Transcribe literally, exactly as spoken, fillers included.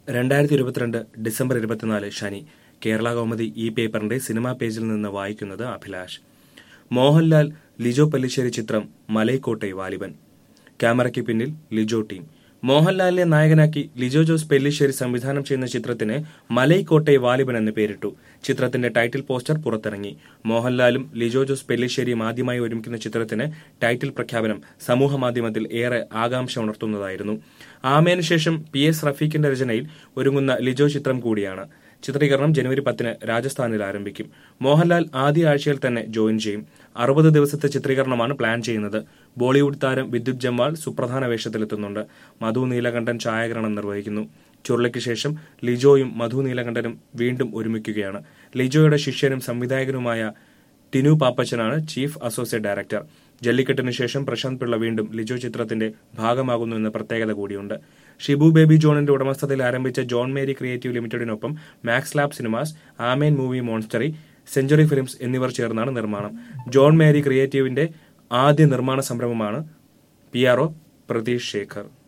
രണ്ടായിരത്തി ഇരുപത്തിരണ്ട് ഡിസംബർ ഇരുപത്തിനാല് ശനി. കേരള കൗമുദി ഈ പേപ്പറിന്റെ സിനിമാ പേജിൽ നിന്ന് വായിക്കുന്നത് അഭിലാഷ്. മോഹൻലാൽ ലിജോ പെല്ലിശ്ശേരി ചിത്രം മലൈക്കോട്ടെ വാലിബൻ. ക്യാമറയ്ക്ക് പിന്നിൽ ലിജോ ടീം. മോഹൻലാലിനെ നായകനാക്കി ലിജോ ജോസ് പെല്ലിശ്ശേരി സംവിധാനം ചെയ്യുന്ന ചിത്രത്തിന് മലൈക്കോട്ടെ വാലിബൻ എന്ന് പേരിട്ടു. ചിത്രത്തിന്റെ ടൈറ്റിൽ പോസ്റ്റർ പുറത്തിറങ്ങി. മോഹൻലാലും ലിജോ ജോസ് പെല്ലിശ്ശേരിയും ആദ്യമായി ഒരുമിക്കുന്ന ചിത്രത്തിന് ടൈറ്റിൽ പ്രഖ്യാപനം സമൂഹമാധ്യമത്തിൽ ഏറെ ആകാംക്ഷ ഉണർത്തുന്നതായിരുന്നു. ആമേനു ശേഷം പി എസ് റഫീഖിന്റെ രചനയിൽ ഒരുങ്ങുന്ന ലിജോ ചിത്രം കൂടിയാണ്. ചിത്രീകരണം ജനുവരി പത്തിന് രാജസ്ഥാനിൽ ആരംഭിക്കും. മോഹൻലാൽ ആദ്യ ആഴ്ചയിൽ തന്നെ ജോയിൻ ചെയ്യും. അറുപത് ദിവസത്തെ ചിത്രീകരണമാണ് പ്ലാൻ ചെയ്യുന്നത്. ബോളിവുഡ് താരം വിദ്യുത് ജമ്വാൾ സുപ്രധാന വേഷത്തിലെത്തുന്നുണ്ട്. മധു നീലകണ്ഠൻ ഛായാഗ്രഹണം നിർവഹിക്കുന്നു. ചുരുളയ്ക്ക് ശേഷം ലിജോയും മധു നീലകണ്ഠനും വീണ്ടും ഒരുമിക്കുകയാണ്. ലിജോയുടെ ശിഷ്യനും സംവിധായകനുമായ ടിനു പാപ്പച്ചനാണ് ചീഫ് അസോസിയേറ്റ് ഡയറക്ടർ. ജല്ലിക്കെട്ടിനു ശേഷം പ്രശാന്ത് പിള്ള വീണ്ടും ലിജോ ചിത്രത്തിന്റെ ഭാഗമാകുന്നു എന്ന പ്രത്യേകത കൂടിയുണ്ട്. ഷിബു ബേബി ജോണിന്റെ ഉടമസ്ഥതയിൽ ആരംഭിച്ച ജോൺ മേരി ക്രിയേറ്റീവ് ലിമിറ്റഡിനൊപ്പം Max Lab Cinemas, Amen Movie Monastery, Century Films എന്നിവർ ചേർന്നാണ് നിർമ്മാണം. ജോൺ മേരി ക്രിയേറ്റീവിന്റെ ആദ്യ നിർമ്മാണ സംരംഭമാണ്. P R O Pratheesh Shekhar.